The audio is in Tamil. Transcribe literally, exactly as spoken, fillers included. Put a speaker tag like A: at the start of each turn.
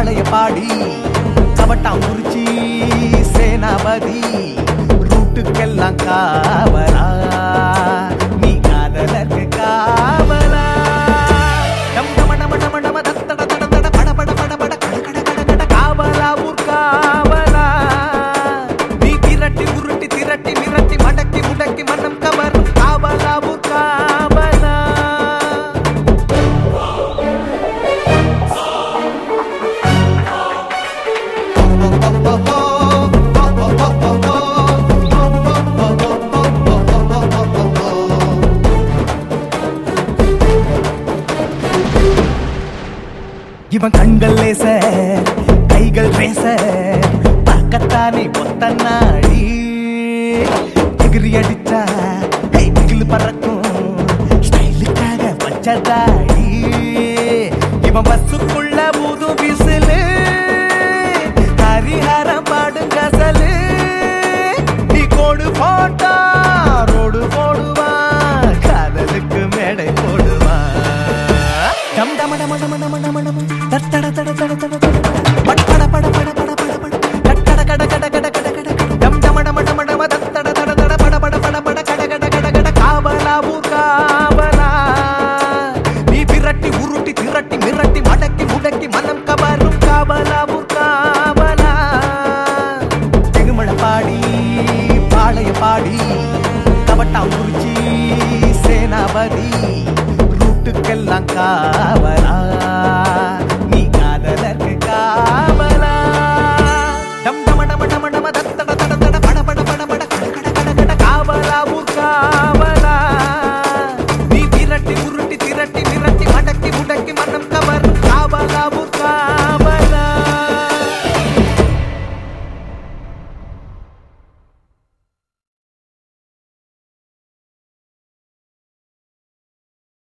A: பாடி கவட்டாங்குறிச்சி சேனாபதி ரூட்டுக்கெல்லாம் காவலா நீ காதலர்க்கு காவலா டம் டம டம டம டம தத்தட தட தட பட பட பட பட கட கட கட கட காவலா ஊர் காவலா நீ திரட்டி உருட்டி திரட்டி மிரட்டி மடக்கி முடக்கி மனம் கவரும் காவலா ஊர் காவலா இவன் கண்கள் லேச கைகள் ரேச பக்கத்தானே ஒத்த நாடி எகிரி அடிச்சா கை திகில் பறக்கும் ஸ்டைலுக்காக வச்சதாடி இவன் பஸ்ஸுக்குள்ள புது விசிலு ஹரிஹரம் பாடும் கசலு நீ கோடு போட்டா ரோடு போடுவா காதலுக்கு மேடை போடுவா டம் டம டம டம டம டம டம தட தட தட தட தட பட பட பட பட பட பட பட கட கட கட கட கட கட டம் டம டம டம டம தட தட தட பட பட பட பட கட கட கட கட காவலா ஊர் காவலா நீ விரட்டி உருட்டி திரட்டி மிரட்டி மடக்கி முடக்கி மனம் கவரும் காவலா ஊர் காவலா திருமண பாடி பாளைய பாடி கவட்டாங்குறிச்சி சேனாபதி ரூட்டுக்கெல்லாம் காவலா